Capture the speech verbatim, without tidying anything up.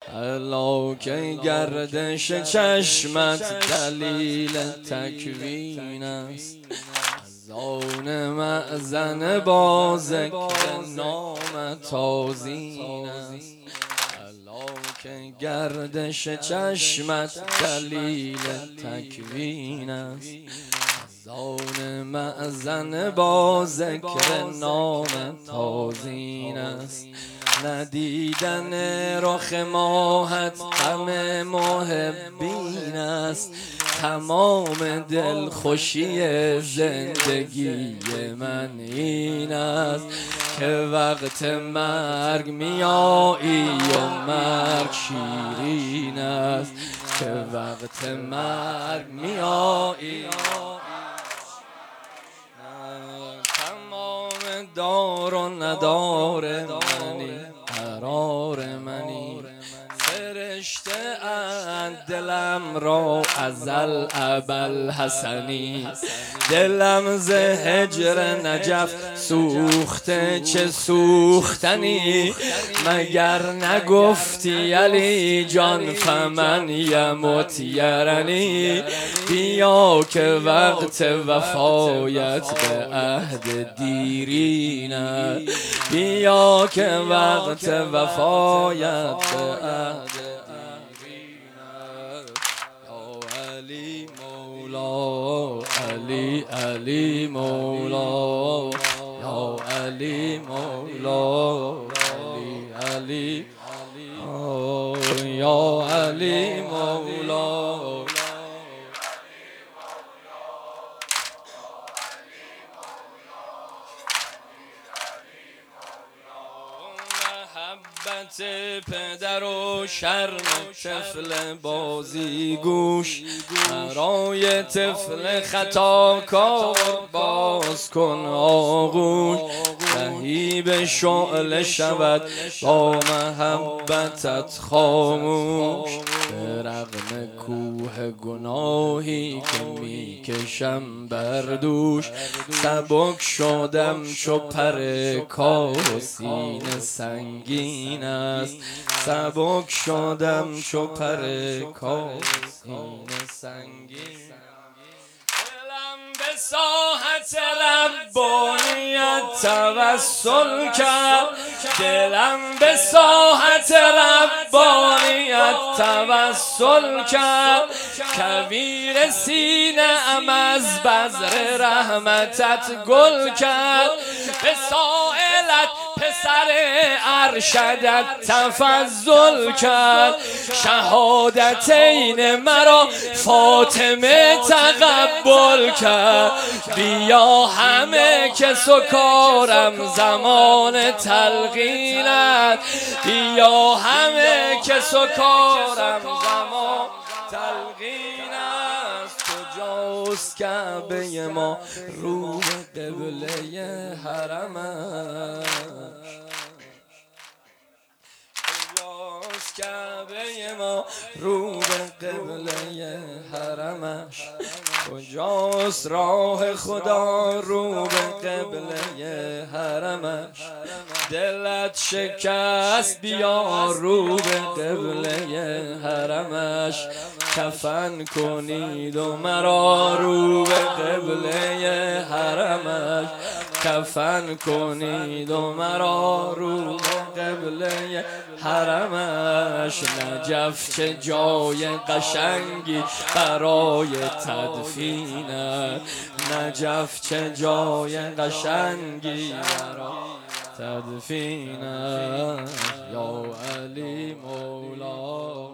الا که گردش چشمت دلیل تکوین است، از آن مأذن با ذکر نامت آذین است. الا که گردش چشمت دلیل تکوین است، از آن مأذن با ذکر نامت آذین است. ندیدن رخ ماهت غم محبین است، تمام دلخوشی زندگی من این است که وقت مرگ میایی و مرگ شیرین است، که وقت مرگ میایی. تمام دار و ندار منی، قرار منی، فرشته اند دلم را ازل ابوالحسنی. دلم ز هجر نجف سوخته چه سوختنی، مگر نگفتی علی جان فمن یمت یرنی. بیا که وقت وفایت به عهد دیرین است، بیا که وقت وفایت به عهد دیرین است. یا علی مولا، علی علی مولا، یا علی مولا، علی علی، یا علی مولا. محبت پدر و شرم طفل بازیگوش، برای طفل خطاکار باز کن آغوش. لهیب شعله شود با محبتت خاموش، به رغم کوه گناهی که میکشم بر دوش. سبک شدم چو پر کاه، سینه سنگین است، سبک شدم چو پر کاه، سینه سنگین. دلم به ساحت ربانیت توسل کرد، دلم به ساحت ربانیت توسل کرد. کویر سینه ام از بذر رحمتت گل کرد، به سائلت پسر ارشدت تفضل کرد. شهادتین مرا فاطمه تقبل کرد. بیا همه که سکارم زمان تلقینت، بیا همه که سکارم زمان تلقین است. کجاست کعبه ما رو به قبله حرمش، کجاست کعبه ما رو به قبله حرمش. کجاست راه خدا رو به قبله حرمش. دلت شکست بیا رو به قبله حرمش. کفن کنید و مرا رو به قبله حرمش. کفن کنید و مرا رو به قبله حرمش. نجف چه جای قشنگی برای تدفینه، نجف چه جای قشنگی برای تدفینه. یا علی مولا.